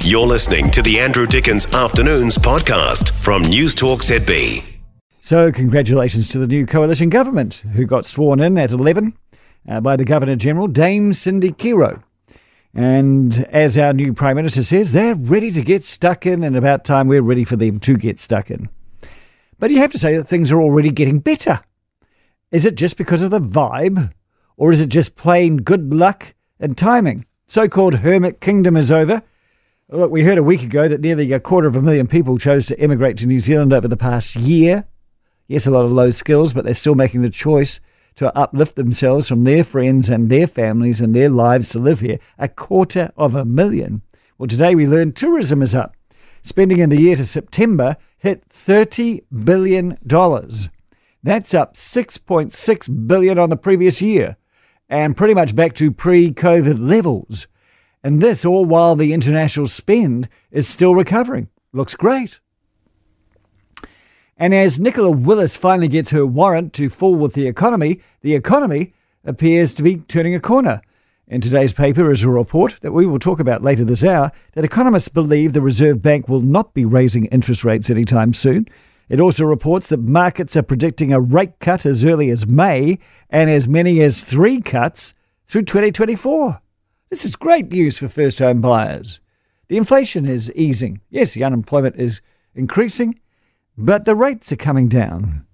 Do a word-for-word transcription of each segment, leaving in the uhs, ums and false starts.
You're listening to the Andrew Dickens Afternoons podcast from Newstalk Z B. So congratulations to the new coalition government who got sworn in at eleven uh, by the Governor-General, Dame Cindy Kiro. And as our new Prime Minister says, they're ready to get stuck in, and about time we're ready for them to get stuck in. But you have to say that things are already getting better. Is it just because of the vibe? Or is it just plain good luck and timing? So-called Hermit Kingdom is over. Look, we heard a week ago that nearly a quarter of a million people chose to emigrate to New Zealand over the past year. Yes, a lot of low skills, but they're still making the choice to uplift themselves from their friends and their families and their lives to live here. A quarter of a million. Well, today we learned tourism is up. Spending in the year to September hit thirty billion dollars. That's up six point six billion dollars on the previous year and pretty much back to pre-COVID levels. And this all while the international spend is still recovering. Looks great. And as Nicola Willis finally gets her warrant to fool with the economy, the economy appears to be turning a corner. In today's paper is a report that we will talk about later this hour that economists believe the Reserve Bank will not be raising interest rates anytime soon. It also reports that markets are predicting a rate cut as early as May and as many as three cuts through twenty twenty-four. This is great news for first-home buyers. The inflation is easing. Yes, the unemployment is increasing, but the rates are coming down.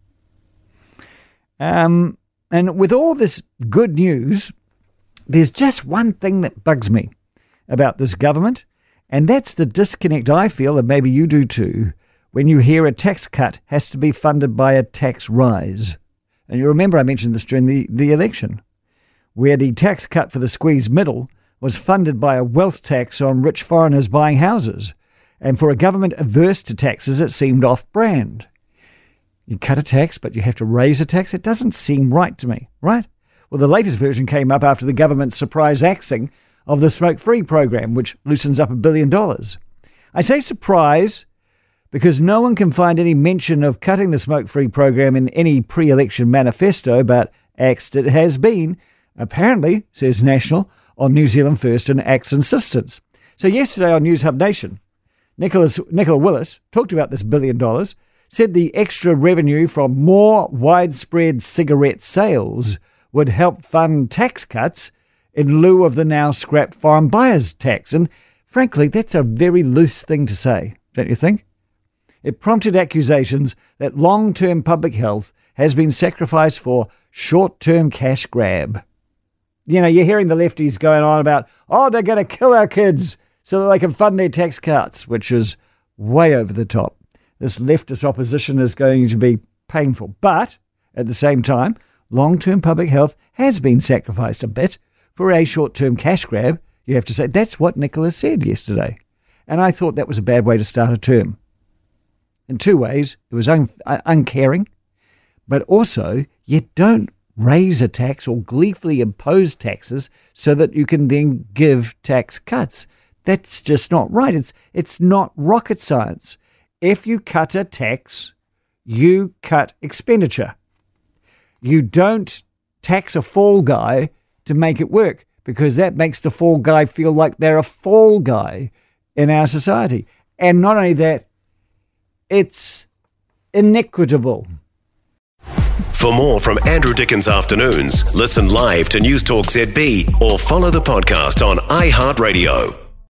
Um, and with all this good news, there's just one thing that bugs me about this government, and that's the disconnect I feel, and maybe you do too, when you hear a tax cut has to be funded by a tax rise. And you remember I mentioned this during the, the election, where the tax cut for the squeeze middle was funded by a wealth tax on rich foreigners buying houses. And for a government averse to taxes, it seemed off-brand. You cut a tax, but you have to raise a tax? It doesn't seem right to me, right? Well, the latest version came up after the government's surprise axing of the smoke-free program, which loosens up a billion dollars. I say surprise because no one can find any mention of cutting the smoke-free program in any pre-election manifesto, but axed it has been, apparently, says National, on New Zealand First and Act's insistence. So yesterday on News Hub Nation, Nicholas, Nicola Willis talked about this billion dollars, said the extra revenue from more widespread cigarette sales would help fund tax cuts in lieu of the now scrapped foreign buyers tax. And frankly, that's a very loose thing to say, don't you think? It prompted accusations that long-term public health has been sacrificed for short-term cash grab. You know, you're hearing the lefties going on about, oh, they're going to kill our kids so that they can fund their tax cuts, which is way over the top. This leftist opposition is going to be painful. But at the same time, long-term public health has been sacrificed a bit for a short-term cash grab. You have to say, that's what Nicola said yesterday. And I thought that was a bad way to start a term. In two ways, it was un- uncaring, but also you don't raise a tax or gleefully impose taxes so that you can then give tax cuts. That's just not right. It's it's not rocket science. If you cut a tax, you cut expenditure. You don't tax a fall guy to make it work, because that makes the fall guy feel like they're a fall guy in our society. And not only that, it's inequitable. For more from Andrew Dickens Afternoons, listen live to Newstalk Z B or follow the podcast on iHeartRadio.